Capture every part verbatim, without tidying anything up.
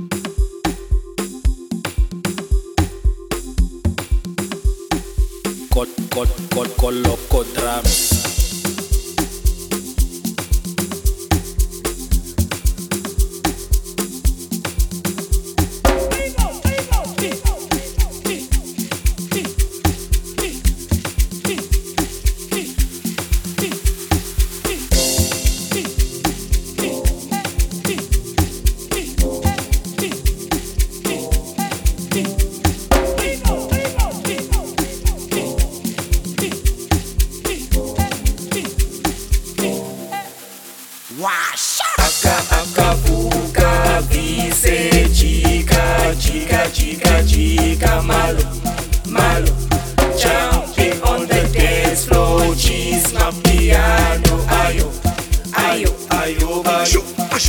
Col, col, col, coloco drums. Aka akavuka vise chica chica chica chica malo malo jumping on the dance floor cheese my piano ayo ayo ayo ayo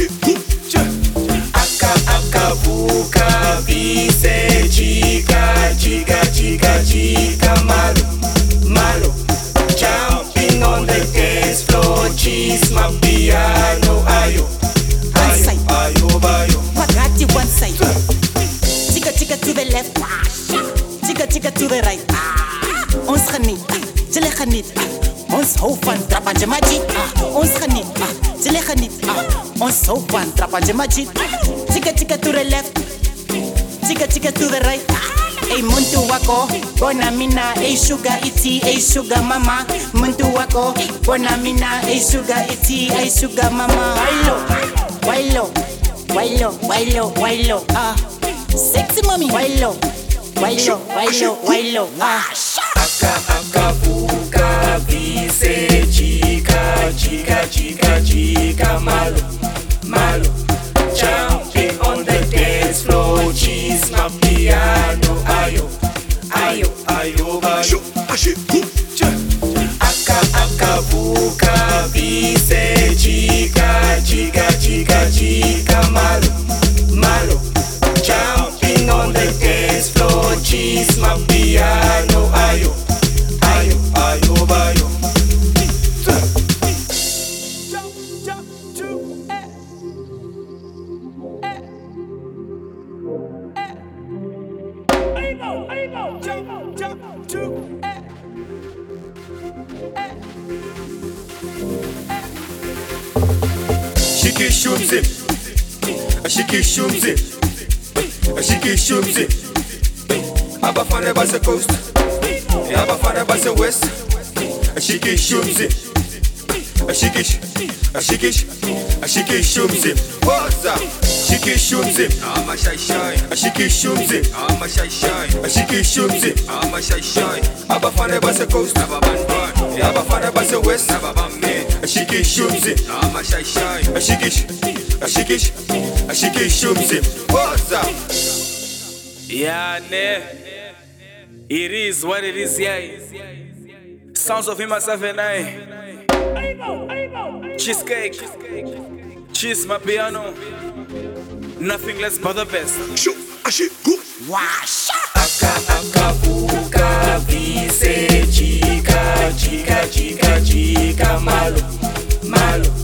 aka akavuka vise chica chica chica chica malo malo jumping on the dance floor cheese my piano ayo ayo ayo ayo Pagati one side, tika tika to the left, tika tika to the right. Ons geniet, jullie geniet. Ons hou van trapanje majid. Ons geniet, jullie geniet. Ons hou van trapanje majid. Tika tika to the left, tika tika to the right. Ey muntu wako, bona mina. Ey sugar iti, ey sugar mama. Muntu wako, bona mina. Ey sugar iti, ey sugar mama. Wailo, wailo, wailo, wailo, wailo. Ah, sexy mommy. Wailo, wailo, wailo, wailo. Ah, aka akavuka vise chica chica chica chica malo malo jumping on the dance floor cheese my piano ayo ayo ayo ayo aka akavuka vise chica chica chica chica malo malo jumping on the dance floor cheese my piano ayo ayo ayo ayo Shiki shumzi, shiki shumzi, shiki shumzi. Abafana base coast, abafana base west. Shiki shumzi, shiki, shiki, shiki shumzi. What's up? Shiki shumzi, I'm a shy shy. Shiki shumzi, I'm a shy shy. Shiki shumzi, I'm a shy shy. Abafana base coast, abafana, abafana base west, abafana. Shiki shumzi, I'm a shy shy. Shiki, shiki, shiki shumzi. What's up? Yeah, ne. It is what it is, yeah. Sounds of him, myself, and I. Cheesecake. Cheese, my piano. Nothing less but the best. Aka akavuka vise chica chica chica chica malo malo